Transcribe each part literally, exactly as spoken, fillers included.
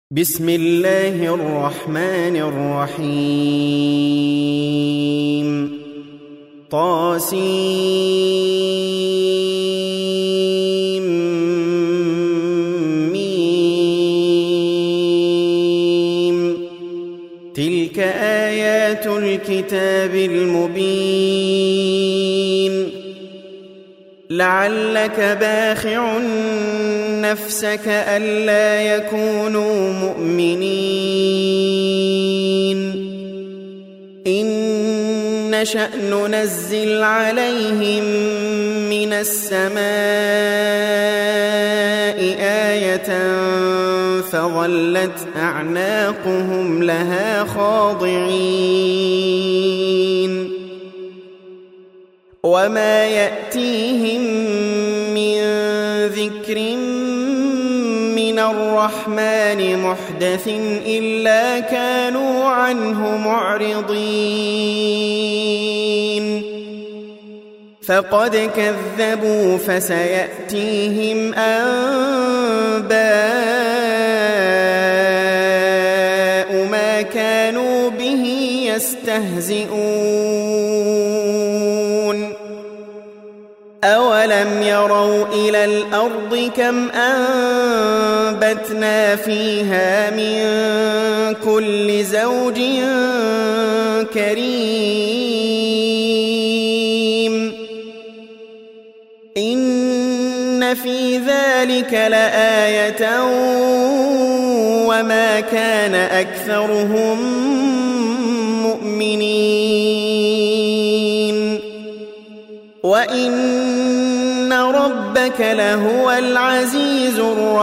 بسم الله الرحمن الرحيم طاسيم ميم تلك آيات الكتاب المبين لعلك باخع نفسك ألا يكونوا مؤمنين إن نشأ ننزل عليهم من السماء آية فظلت أعناقهم لها خاضعين وما يأتيهم من ذكر من الرحمن محدث إلا كانوا عنه معرضين فقد كذبوا فسيأتيهم أنباء ما كانوا به يستهزئون أولم يروا إلى الأرض كم أنبتنا فيها من كل زوج كريم إن في ذلك لآية وما كان أكثرهم مؤمنين وإن ربك لهو العزيز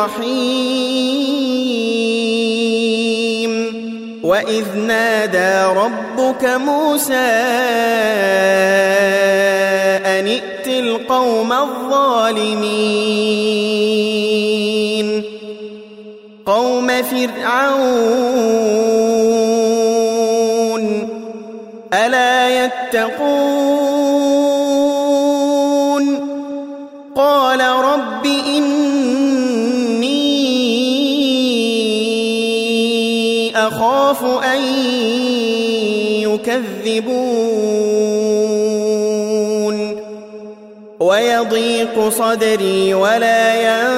الرحيم وإذ نادى ربك موسى أن ائت القوم الظالمين قوم فرعون ألا يتقون قال رب إني أخاف أن يكذبون ويضيق صدري ولا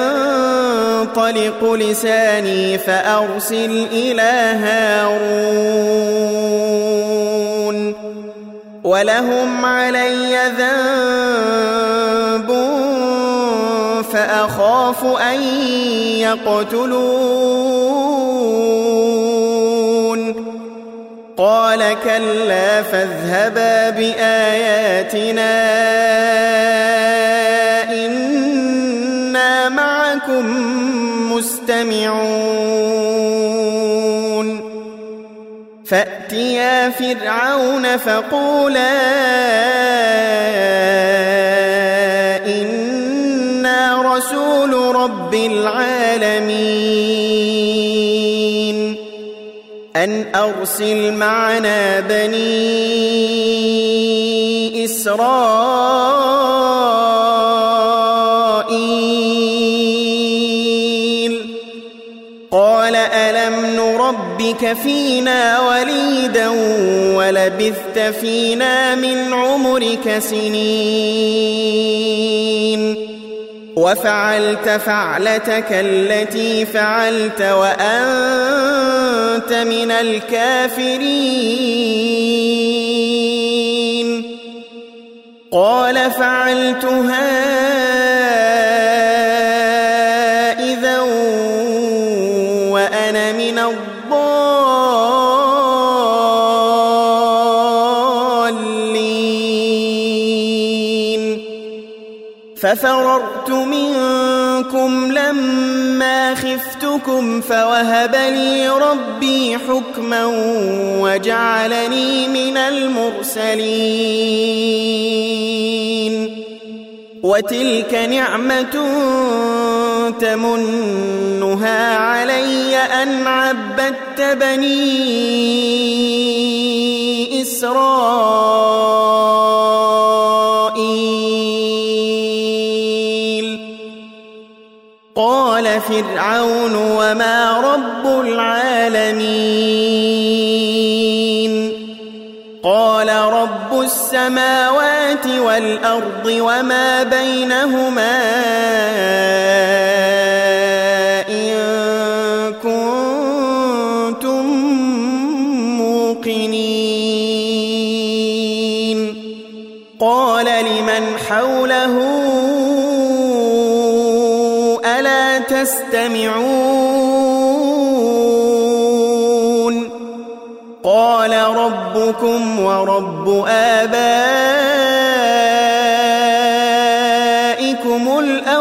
ينطلق لساني فأرسل إلى هارون ولهم علي ذنب فأخاف أن يقتلون قال كلا فاذهبا بآياتنا إنا معكم مستمعون فأتيا فرعون فقولا إنا رسول رب العالمين أن أرسل معنا بني إسرائيل قال ألم نربك فينا وليدا ولبثت فينا من عمرك سنين وفعلت فعلتك التي فعلت وأنت من الكافرين قال فعلتها إذا وأنا من الضالين ففررت منكم لما خفتكم فوهب لي ربي حكما وجعلني من المرسلين وتلك نعمة تمنها علي أن عبدت بني إسرائيل قال قال فرعون وما رب العالمين قال رب السماوات والأرض وما بينهما إن كنتم موقنين قال لمن حوله ألا تستمعون قال ربكم ورب آبائكم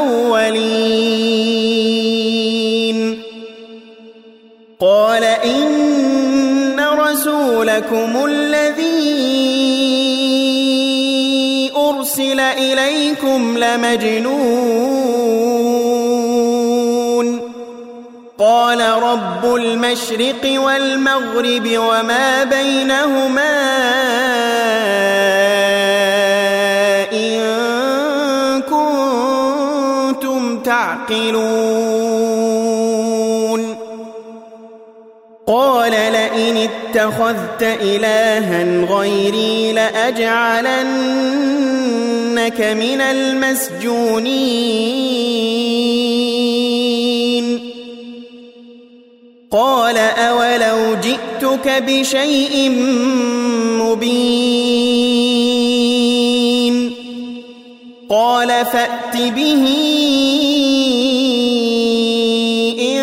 الأولين قال إن رسولكم الذي أرسل إليكم لمجنون قال رب المشرق والمغرب وما بينهما إن كنتم تعقلون قال لئن اتخذت إلها غيري لأجعلنك من المسجونين قال أولو جئتك بشيء مبين قال فأت به إن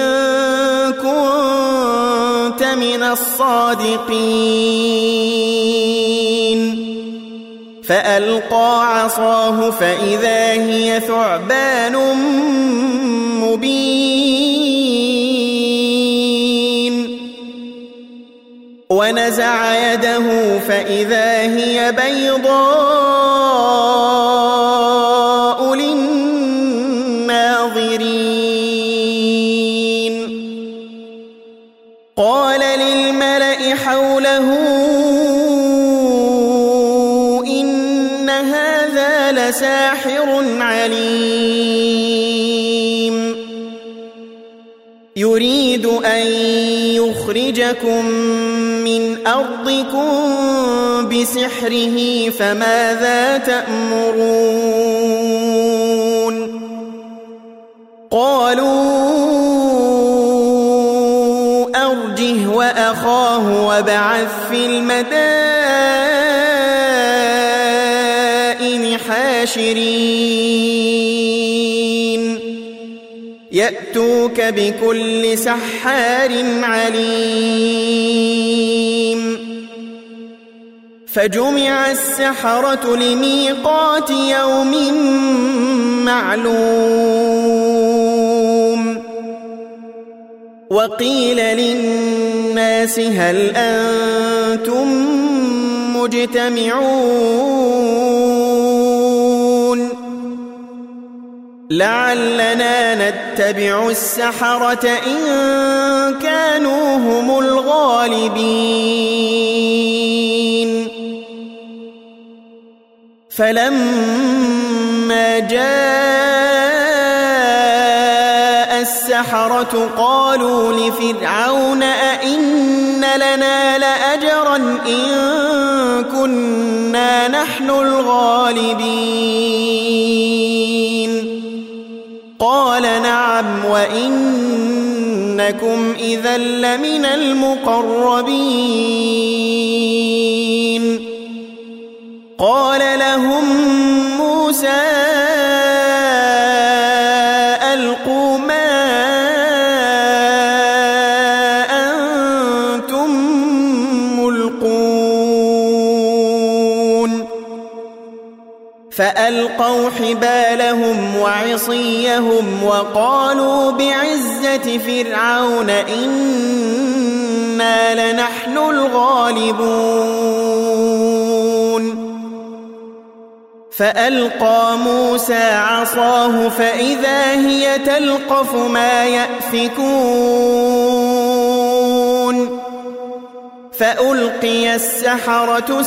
كنت من الصادقين فألقى عصاه فإذا هي ثعبان مبين ونزع يده فإذا هي بيضاء للناظرين قال للملأ حوله إن هذا لساحر عليم يريد أن يخرجكم من أرضكم بسحره فماذا تأمرون قالوا أرجه وأخاه وابعث في المدائن حاشرين يأتوك بكل سحار عليم فجمع السحرة لميقات يوم معلوم وقيل للناس هل أنتم مجتمعون لعلنا نتبع السحرة إن كانوا هم الغالبين فلما جاء السحرة قالوا لفرعون أئن لنا لأجرا إن كنا نحن الغالبين قال نعم وإنكم إذا لمن المقربين قال لهم موسى ألقوا ما أنتم ملقون فألقوا حبالهم وعصيهم وقالوا بعزة فرعون إنا لنحن الغالبون فألقى موسى عصاه فإذا هي تلقف ما يأفكون فألقي السحرة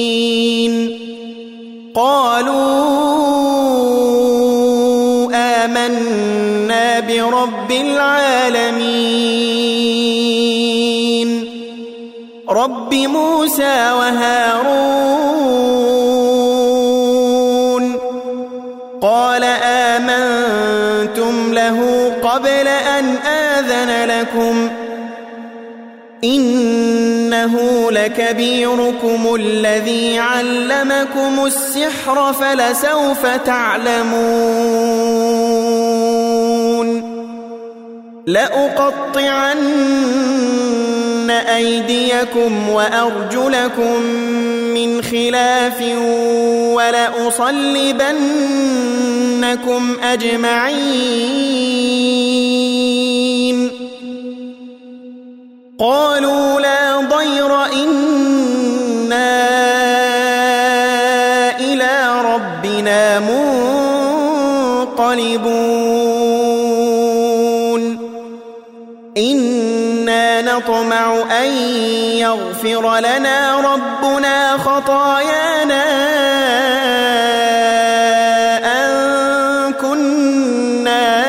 ساجدين قالوا آمنا برب العالمين رب موسى وهارون قال آمنتم له قبل أن آذن لكم إنه لكبيركم الذي علمكم السحر فلسوف تعلمون لأقطعن أيديكم وأرجلكم من خلاف ولأصلبنكم أجمعين قالوا لا ضير إنا إلى ربنا منقلبون إنا نطمع أن يغفر لنا ربنا خطايانا أن كنا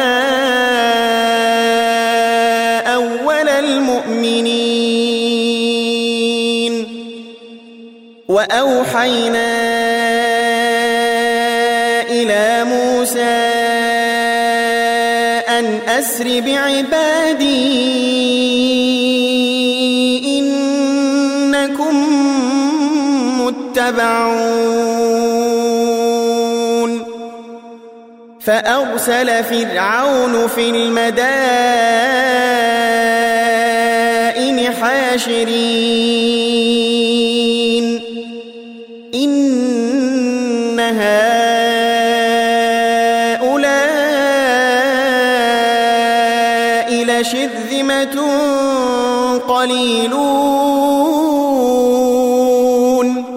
أول المؤمنين وأوحينا إلى موسى أن أسر بعبادي إنكم متبعون فأرسل فرعون في المدائن حاشرين إن هؤلاء لشرذمة قليلون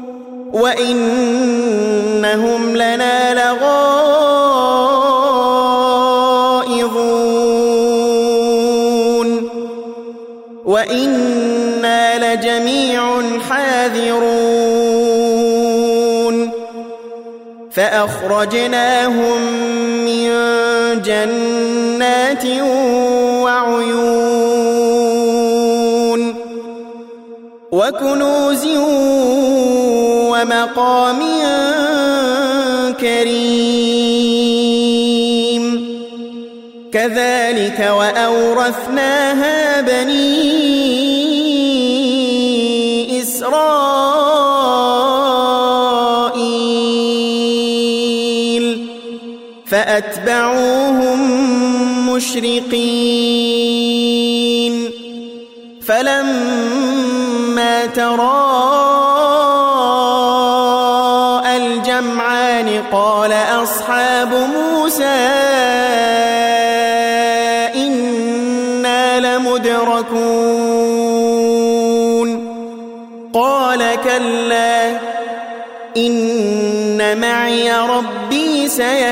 وإنهم لنا لغائظون وإنا لجميع حاذرون فأخرجناهم من جنات وعيون وكنوز ومقام كريم كذلك وأورثناها بني إسرائيل فأتبعوهم مشرقين فلما تراءى الجمعان قال أصحاب موسى إنا لمدركون قال كلا إن معي ربي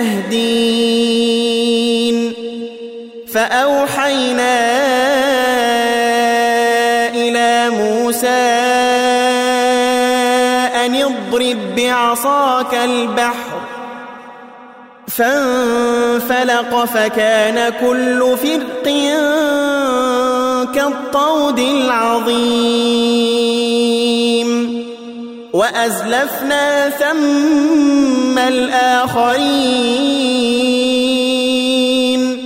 سيهدين فأوحينا إلى موسى أن اضرب بعصاك البحر فانفلق فكان كل فرق كالطود العظيم وأزلفنا ثم الآخرين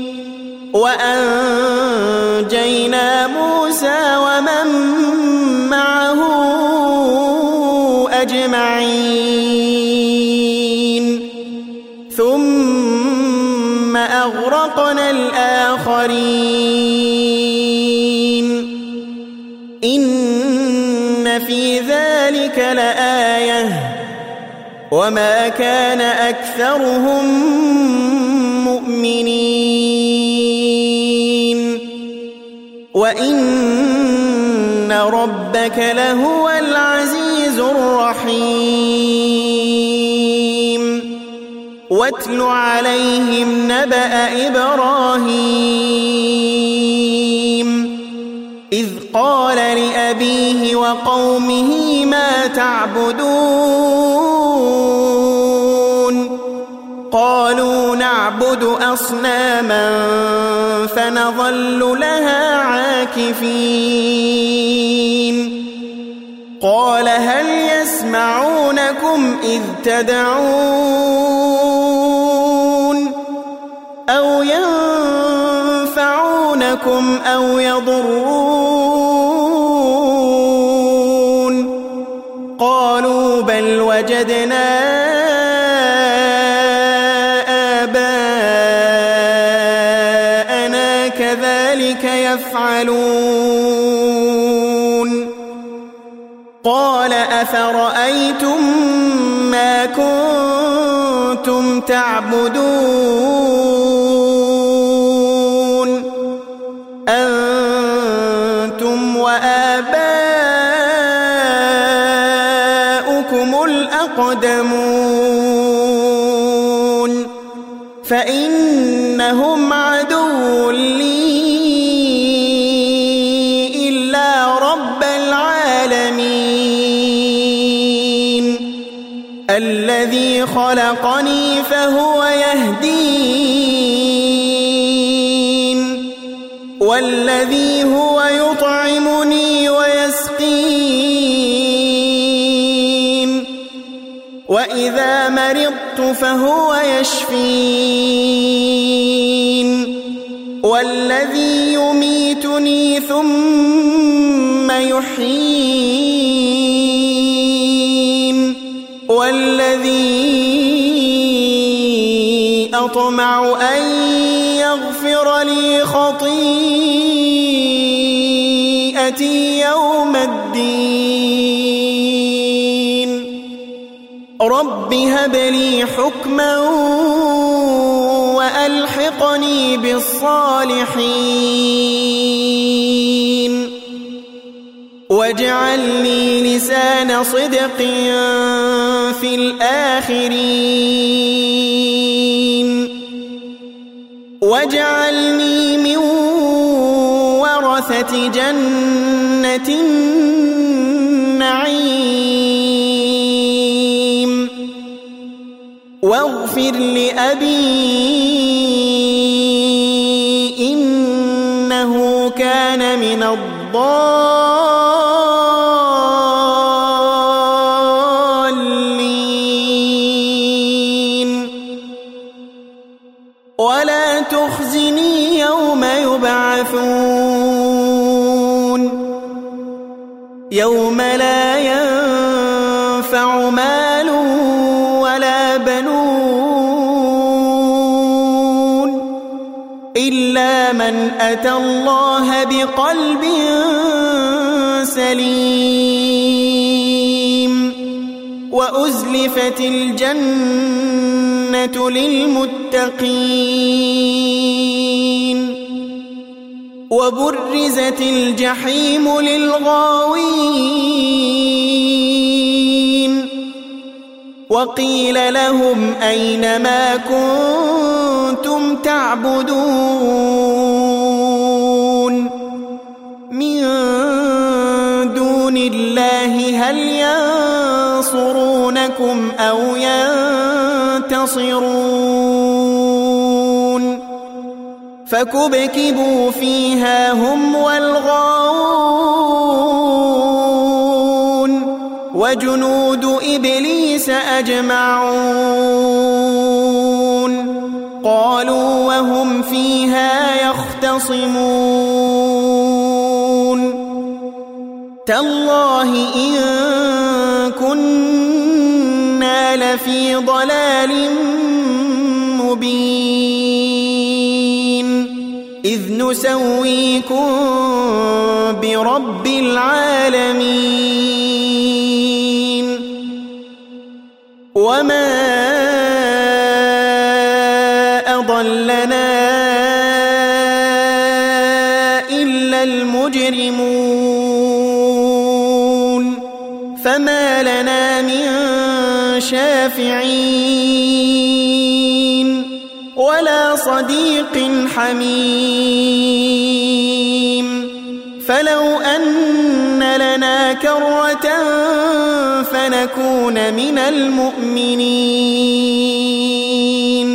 وأنجينا موسى ومن معه أجمعين ثم أغرقنا الآخرين إن في ذلك لآية وما كان أكثرهم مؤمنين وإن ربك لهو العزيز الرحيم واتل عليهم نبأ إبراهيم إذ قال لأبيه وقومه ما تعبدون قالوا نعبد أصناما فنظل لها عاكفين قال هل يسمعونكم إذ تدعون أو ينفعونكم أو يضرون قالوا بل وجدنا آباءنا كذلك يفعلون قال أفرأيتم ما كنتم تعبدون أنتم وآباؤكم الأقدمون فإنهم عدو لي إلا رب العالمين الذي خلقني فهو يهدين والذي هو يطعمني ويسقين وإذا مرضت فهو يشفين والذي يميتني ثم يحيين والذي أطمع أن يغفر لي خطيئتي يوم الدين رب هب لي حكما وألحقني بالصالحين واجعل لي لسان صدق في الآخرين واجعلني من ورثة جنة النعيم واغفر لأبي إنه كان من الضالين ولا تخزني يوم يبعثون يوم لا ينفع مال ولا بنون إلا من أتى الله بقلب سليم وأزلفت الجنة للمتقين وبرزت الجحيم للغاوين وقيل لهم أين ما كنتم تعبدون من دون الله هل ينصرونكم أو ينتصرون فكبكبوا فيها هم والغاوون وجنود إبليس أجمعون قالوا وهم فيها يختصمون تالله إن كنا لفي ضلال مبين إذ نسويكم برب العالمين وما أضلنا إلا المجرمون فما لنا من شافعين ولا صديق حميم فلو أن لنا كرة فنكون من المؤمنين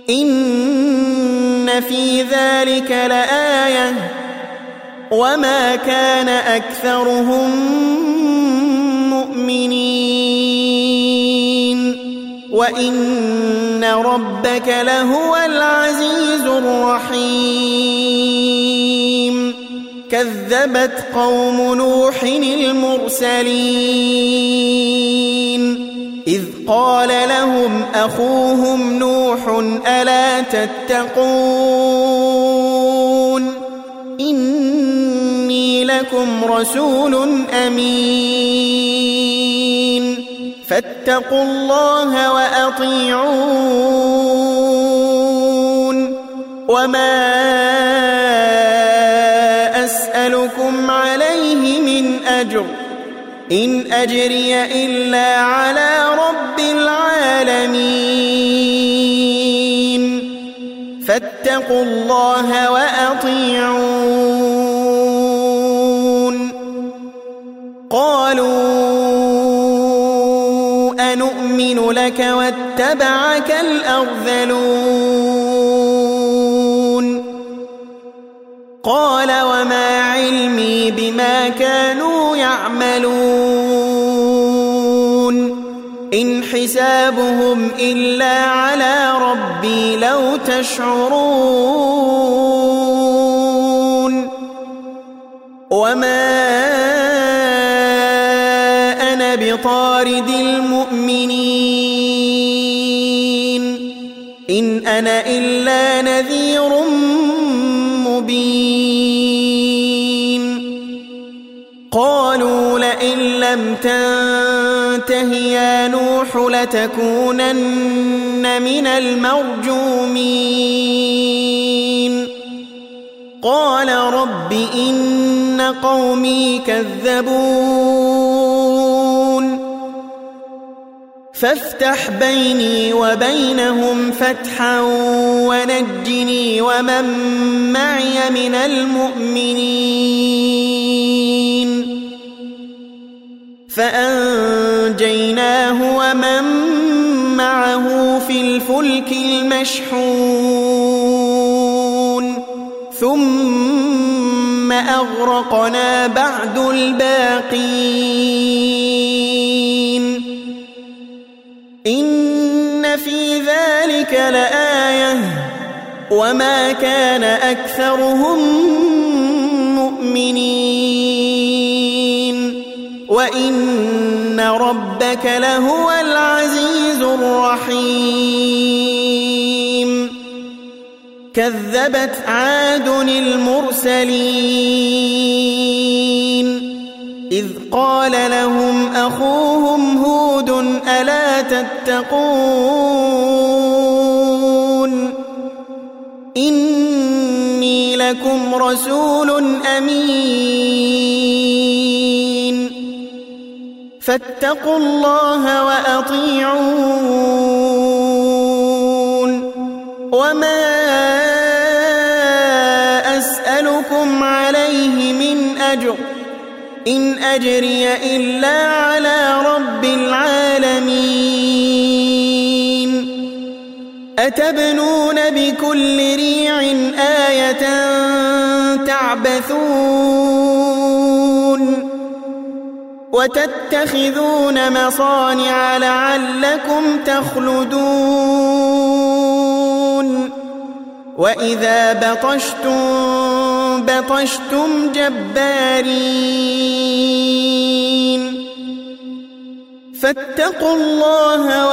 إن في ذلك لآية وما كان أكثرهم مؤمنين وإن ربك لهو العزيز الرحيم كذبت قوم نوح المرسلين إذ قال لهم أخوهم نوح ألا تتقون إني لكم رسول أمين فاتقوا الله وأطيعون وما أسألكم عليه من أجر إن أجري إلا على رب العالمين فاتقوا الله وأطيعون قالوا أنؤمن لك واتبعك الأرذلون قال وما علمي بما كانوا يعملون إن حسابهم إلا على ربي لو تشعرون وما أنا بطارد المؤمنين إن أنا إلا نذير مبين قالوا لئن لم تنته يا نوح لتكونن من المرجومين قال رب إن قومي كذبون فافتح بيني وبينهم فتحا ونجني ومن معي من المؤمنين فأنجيناه ومن معه في الفلك المشحون ثم أغرقنا بعد الباقين إن في ذلك لآية وما كان أكثرهم مؤمنين وإن ربك لهو العزيز الرحيم كذبت عاد المرسلين إذ قال لهم أخوهم هود ألا تتقون إني لكم رسول أمين فاتقوا الله وأطيعون وما أسألكم عليه من أجر إن أجري إلا على رب العالمين أتبنون بكل ريع آية تعبثون وتتخذون مصانع لعلكم تخلدون وإذا بطشتم بطشتم جبارين فاتقوا الله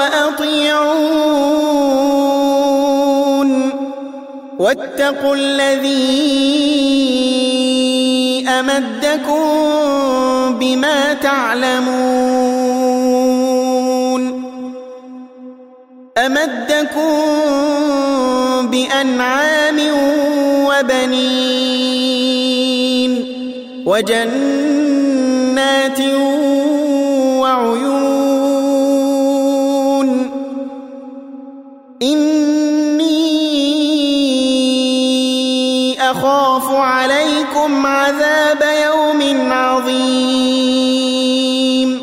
وأطيعون واتقوا الذي أمدكم بما تعلمون أمدكم بأنعام وبنين وجنات وعيون إني أخاف عليكم عذاب يوم عظيم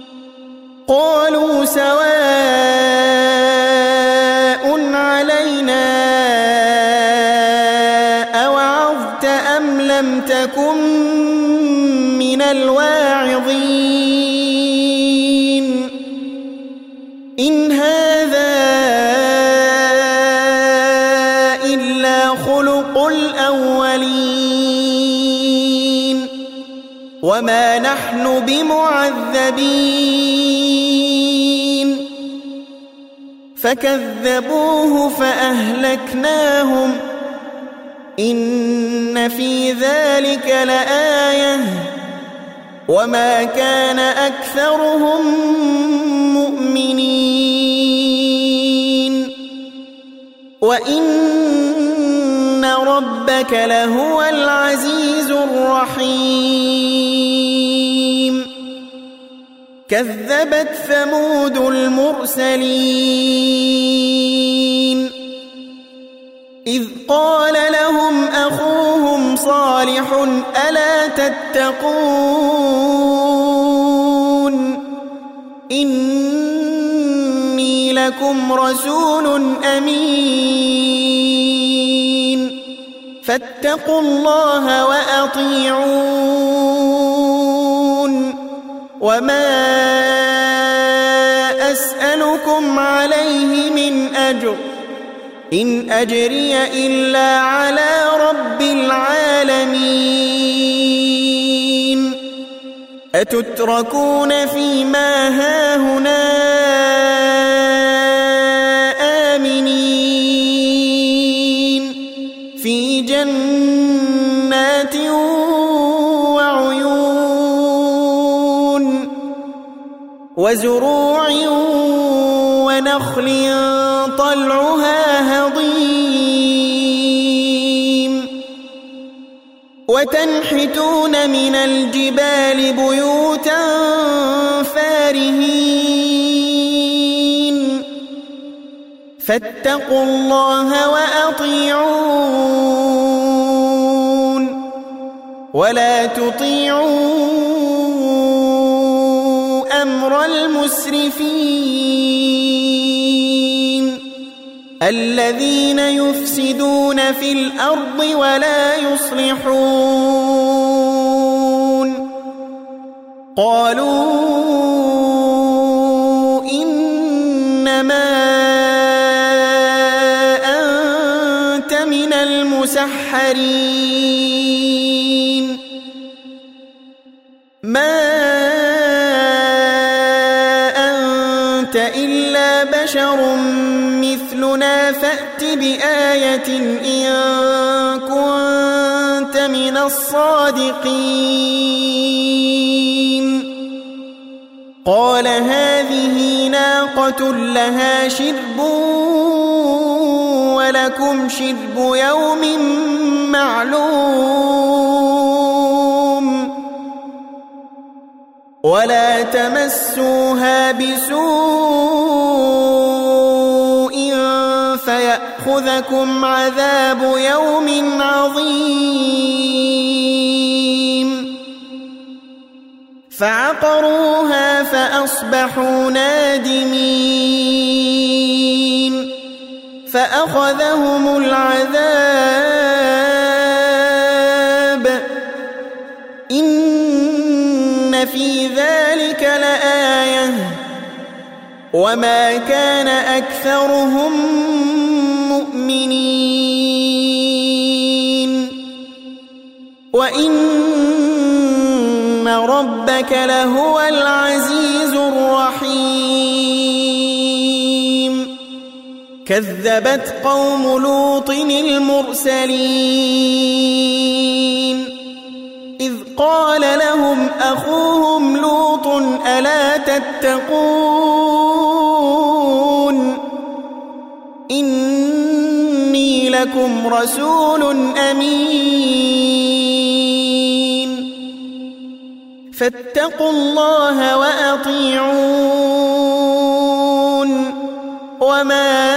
قالوا سواء علينا لم تكن من الواعظين إن هذا إلا خلق الأولين وما نحن بمعذبين فكذبوه فأهلكناهم إن في ذلك لآية وما كان أكثرهم مؤمنين وإن ربك لهو العزيز الرحيم كذبت ثمود المرسلين إذ قال لهم أخوهم صالح ألا تتقون إني لكم رسول أمين فاتقوا الله وأطيعون وما أسألكم عليه من أجر إن أجري إلا على رب العالمين أتتركون فيما هاهنا آمنين في جنات وعيون وزروع ونخل طلعها هضيم وتنحتون من الجبال بيوتا فارهين فاتقوا الله وأطيعون ولا تطيعوا أمر المسرفين الذين يفسدون في الأرض ولا يصلحون قالوا إنما أنت من المسحرين ما أنت إلا بشر مثلنا فأت بآية إن كنت من الصادقين قال هذه ناقة لها شرب ولكم شرب يوم معلوم ولا تمسوها بسوء فيأخذكم عذاب يوم عظيم فعقروها فأصبحوا نادمين فأخذهم العذاب إن في ذلك لآية وما كان أكثرهم مؤمنين وإن ربك لهو العزيز الرحيم كذبت قوم لوط المرسلين إذ قال لهم أخوهم لوط ألا تتقون إني لكم رسول أمين فاتقوا الله وأطيعون وما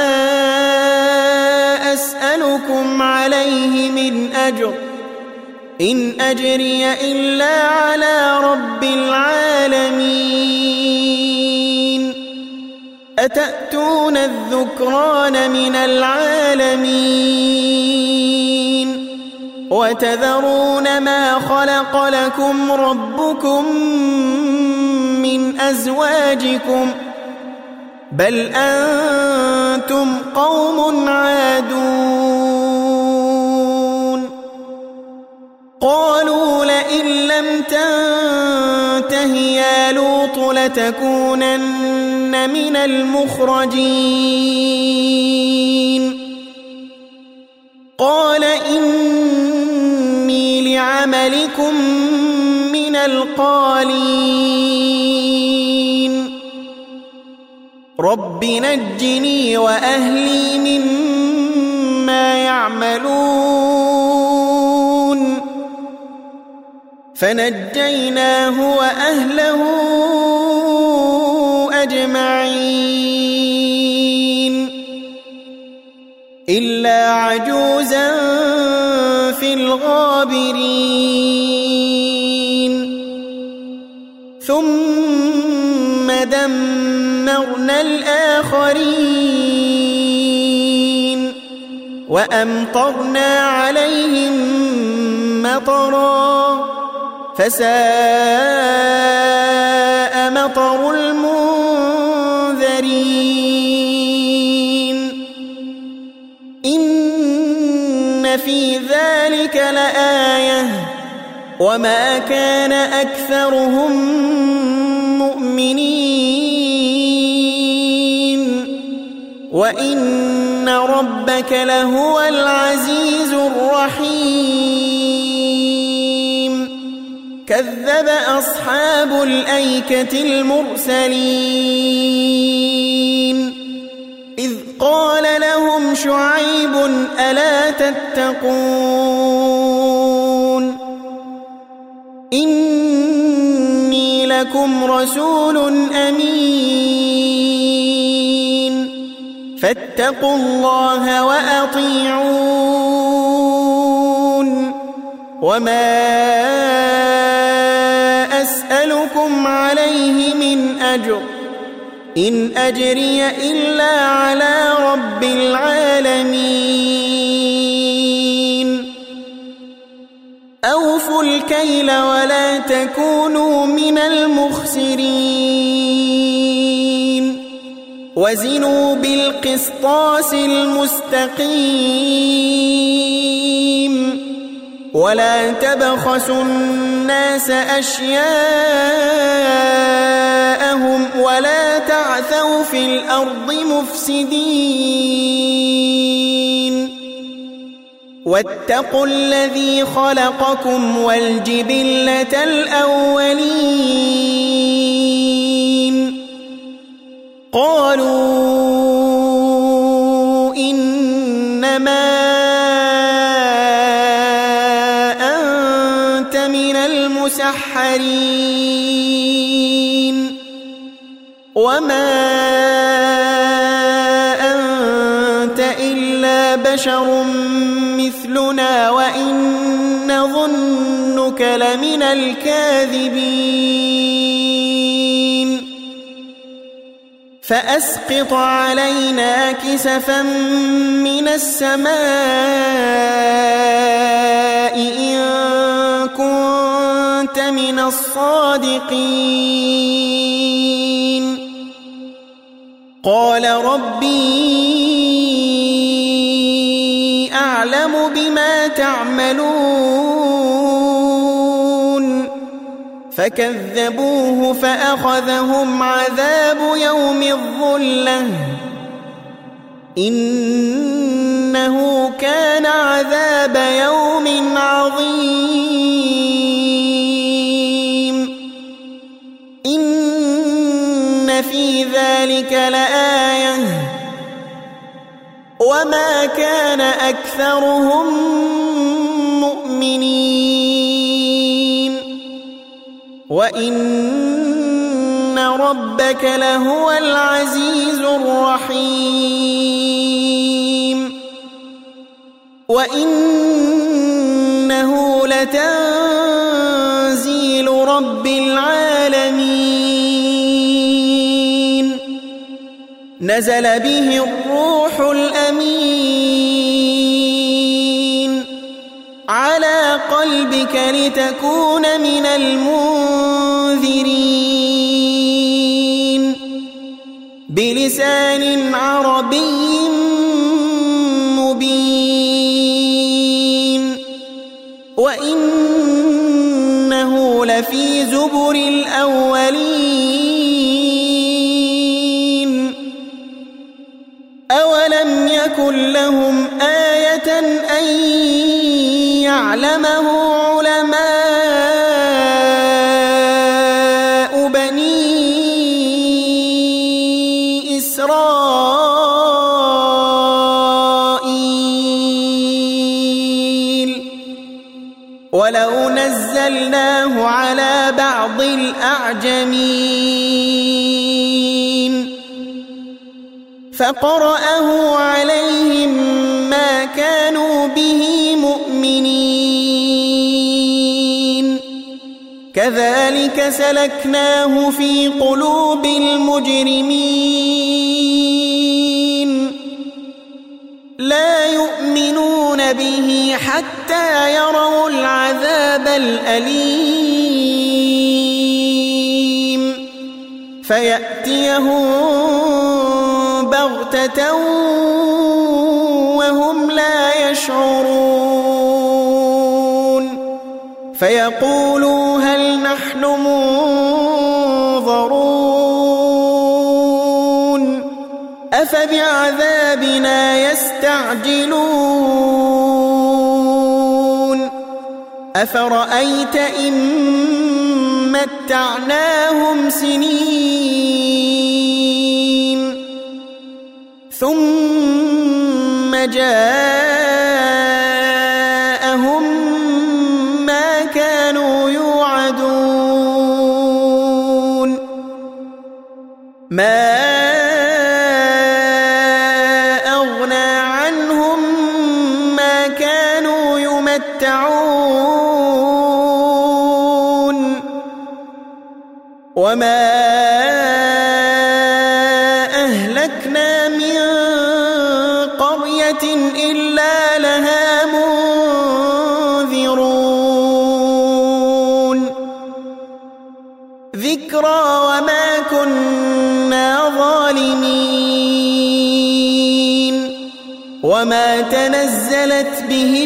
أسألكم عليه من أجر إن أجري إلا على رب العالمين أتأتون الذكران من العالمين وتذرون ما خلق لكم ربكم من أزواجكم بل أنتم قوم عادون قالوا لئن لم تنته يا لوط لتكونن من المخرجين قال إني لعملكم من القالين رب نجني وأهلي مما يعملون فنجيناه وأهله أجمعين إلا عجوزا في الغابرين ثم دمرنا الآخرين وأمطرنا عليهم مطرا فساء مطر المنذرين إن في ذلك لآية وما كان أكثرهم مؤمنين وإن ربك لهو العزيز الرحيم كذب أصحاب الأيكة المرسلين إذ قال لهم شعيب ألا تتقون إني لكم رسول أمين فاتقوا الله وأطيعون وما أسألكم عليه من أجر إن أجري إلا على رب العالمين أوفوا الكيل ولا تكونوا من المخسرين وزنوا بالقسطاس المستقيم ولا تبخسوا الناس أشياءهم ولا تعثوا في الأرض مفسدين واتقوا الذي خلقكم والجبلة الأولين قالوا إنما أنت من المسحرين وما أنت إلا بشر مثلنا وإن نظنك لمن الكاذبين فأسقط علينا كسفا من السماء إن كنت من الصادقين قال ربي أعلم بما تعملون فكذبوه فأخذهم عذاب يوم الظلة إنه كان عذاب يوم عظيم إن في ذلك لآية وما كان أكثرهم مؤمنين وإن ربك لهو العزيز الرحيم وإنه لتنزيل رب العالمين نزل به الروح الأمين على قلبك لتكون من المنذرين بلسان عربي مبين وإنه لفي زبر الأولين أولم يكن لهم آية أن يعلمه علماء بني إسرائيل ولو نزلناه على بعض الأعجمين فقرأه عليهم ما كانوا به مؤمنين كذلك سلكناه في قلوب المجرمين لا يؤمنون به حتى يروا العذاب الأليم فيأتيهم بغتة وهم لا يشعرون فيقولوا هل نحن منظرون أفبعذابنا يستعجلون أفرأيت إن متعناهم سنين ثم جاءهم ما كانوا يوعدون ما أغنى عنهم ما كانوا يمتعون وما أهلكنا من قرية إلا لها منذرون ذكرى وما كنا ظالمين وما تنزلت به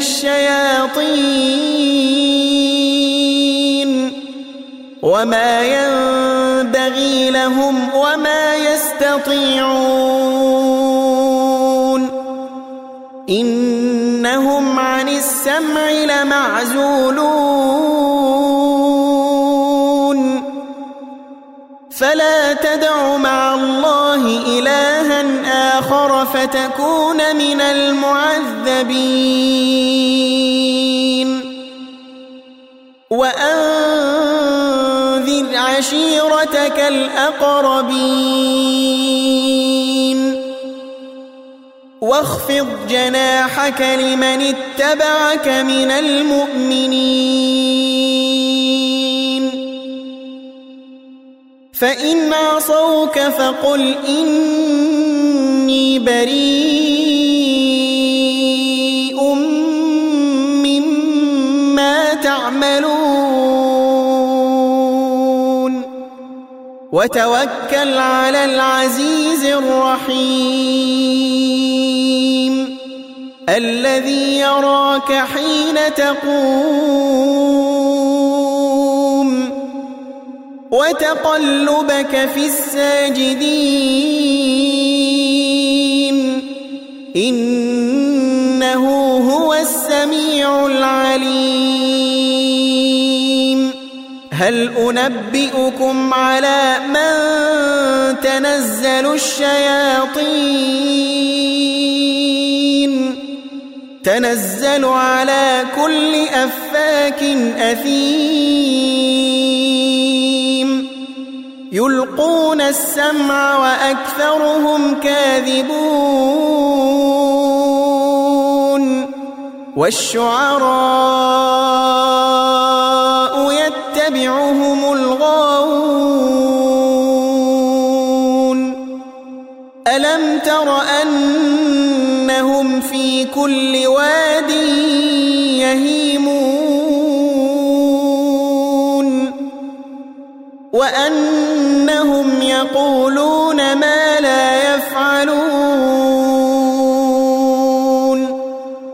الشياطين وما ينبغي لهم وما يستطيعون إنهم عن السمع لمعزولون فلا تدع مع الله إلها آخر فتكون من المعذبين وأنذر عشيرتك الأقربين واخفض جناحك لمن اتبعك من المؤمنين فإن عصوك فقل إني بريء مما تعملون وتوكل على العزيز الرحيم الذي يراك حين تقوم وتقلبك في الساجدين إنه هو السميع العليم هل أنبئكم على من تنزل الشياطين تنزل على كل أفاك أثيم يلقون السمع وأكثرهم كاذبون والشعراء يتبعهم الغاوون ألم تر أنهم في كل واد يهيمون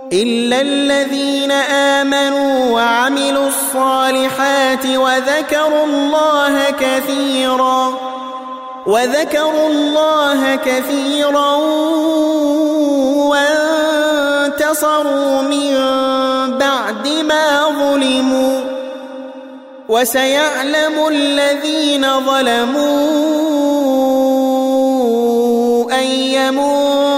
إلا الذين آمنوا وعملوا الصالحات وذكروا الله كثيرا وذكروا الله كثيرا وانتصروا من بعد ما ظلموا وسيعلم الذين ظلموا أي منقلب